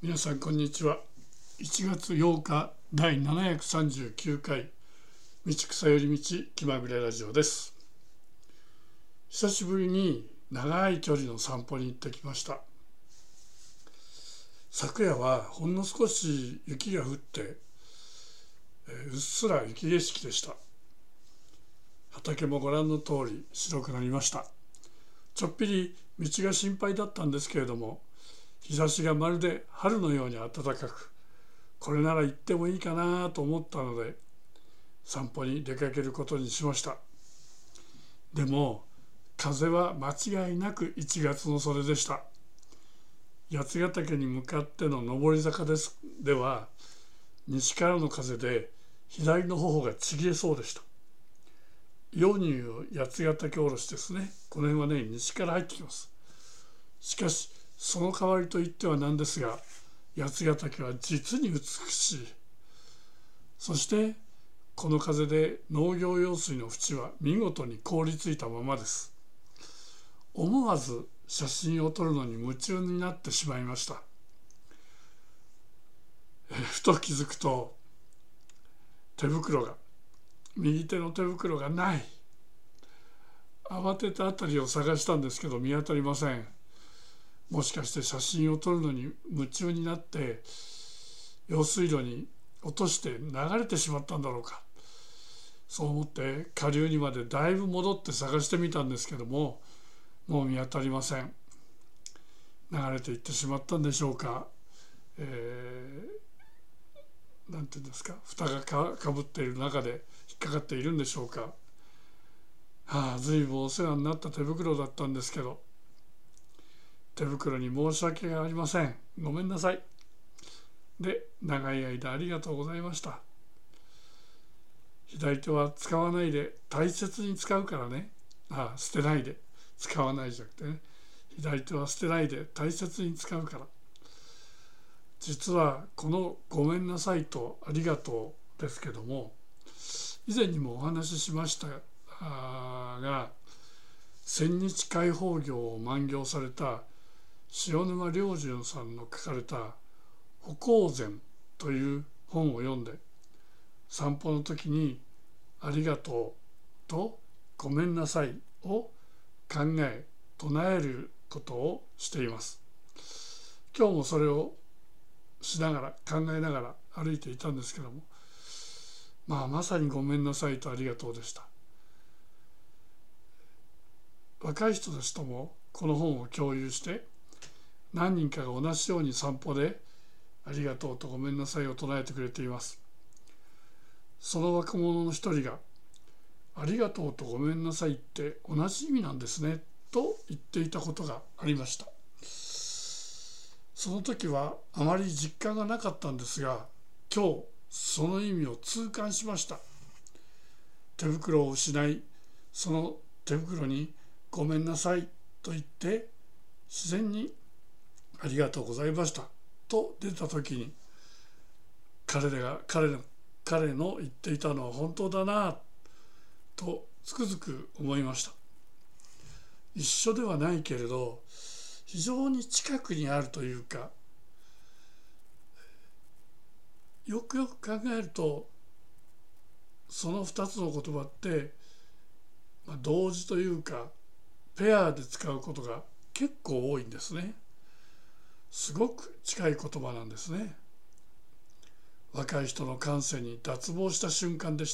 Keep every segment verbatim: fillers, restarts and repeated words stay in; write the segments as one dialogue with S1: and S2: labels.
S1: 皆さんこんにちは。いちがつようかだいななひゃくさんじゅうきゅうかい道草より道気まぐれラジオです。久しぶりに長い距離の散歩に行ってきました。昨夜はほんの少し雪が降って、えーうっすら雪景色でした。畑もご覧の通り白くなりました。ちょっぴり道が心配だったんですけれども、日差しがまるで春のように暖かく、これなら行ってもいいかなと思ったので散歩に出かけることにしました。でも風は間違いなくいちがつのそれでした。八ヶ岳に向かっての上り坂ですでは、西からの風で左の頬がちぎれそうでした。世に言う八ヶ岳おろしですね。この辺はね、西から入ってきます。しかしその代わりといってはなんですが、八ヶ岳は実に美しい。そしてこの風で農業用水の縁は見事に凍りついたままです。思わず写真を撮るのに夢中になってしまいました。えふと気づくと手袋が右手の手袋がない。慌てて辺りを探したんですけど見当たりません。もしかして写真を撮るのに夢中になって用水路に落として流れてしまったんだろうか。そう思って下流にまでだいぶ戻って探してみたんですけども、もう見当たりません。流れていってしまったんでしょうか。えー、なんていうんですか、蓋が か, かぶっている中で引っかかっているんでしょうか。はあ、ずいぶんお世話になった手袋だったんですけど、手袋に申し訳ありません。ごめんなさい。で、長い間ありがとうございました。左手は使わないで大切に使うからね。ああ、捨てないで。使わないじゃなくてね。左手は捨てないで大切に使うから。実はこのごめんなさいとありがとうですけども、以前にもお話ししましたが、千日開放業を満行された塩沼良順さんの書かれた歩行禅という本を読んで、散歩の時にありがとうとごめんなさいを考え唱えることをしています。今日もそれをしながら考えながら歩いていたんですけども、まあまさにごめんなさいとありがとうでした。若い人たちともこの本を共有して、何人かが同じように散歩でありがとうとごめんなさいを唱えてくれています。その若者の一人が、ありがとうとごめんなさいって同じ意味なんですねと言っていたことがありました。その時はあまり実感がなかったんですが、今日その意味を痛感しました。手袋を失い、その手袋にごめんなさいと言って自然にありがとうございましたと出た時に、彼らが彼の彼の言っていたのは本当だなとつくづく思いました。一緒ではないけれど非常に近くにあるというか、よくよく考えるとそのふたつの言葉って、まあ、同時というかペアで使うことが結構多いんですね。すごく近い言葉なんですね。若い人の感性に脱帽した瞬間でした。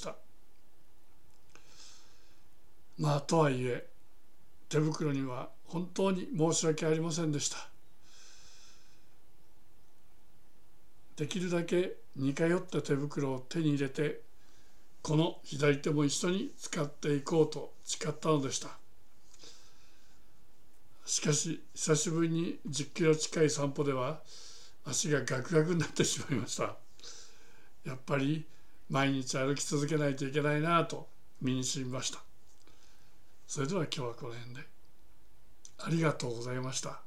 S1: まあとはいえ手袋には本当に申し訳ありませんでした。できるだけ似通った手袋を手に入れて、この左手も一緒に使っていこうと誓ったのでした。しかし久しぶりにじゅっキロ近い散歩では足がガクガクになってしまいました。やっぱり毎日歩き続けないといけないなと身に染みました。それでは今日はこの辺で。ありがとうございました。